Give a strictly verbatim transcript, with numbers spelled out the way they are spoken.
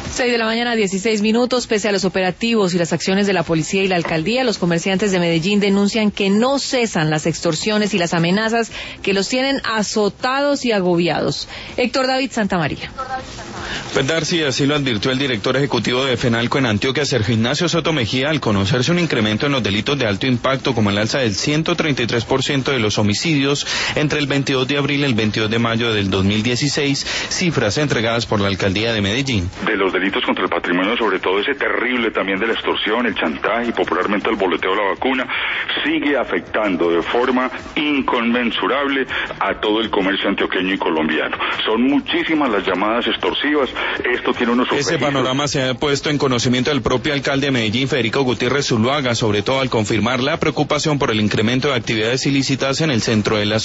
seis de la mañana, dieciséis minutos. Pese a los operativos y las acciones de la policía y la alcaldía, los comerciantes de Medellín denuncian que no cesan las extorsiones y las amenazas que los tienen azotados y agobiados. Héctor David Santamaría. Pues Darcy, así lo advirtió el director ejecutivo de FENALCO en Antioquia, Sergio Ignacio Soto Mejía, al conocerse un incremento en los delitos de alto impacto, como el alza del ciento treinta y tres por ciento de los homicidios entre el veintidós de abril y el veintidós de mayo del dos mil dieciséis, cifras entregadas por la alcaldía de Medellín. De los delitos contra el patrimonio, sobre todo ese terrible también de la extorsión, el chantaje y popularmente el boleteo de la vacuna, sigue afectando de forma inconmensurable a todo el comercio antioqueño y colombiano. Son muchísimas las llamadas extorsivas. Esto tiene unos Ese panorama se ha puesto en conocimiento del propio alcalde de Medellín, Federico Gutiérrez Zuluaga, sobre todo al confirmar la preocupación por el incremento de actividades ilícitas en el centro de la ciudad.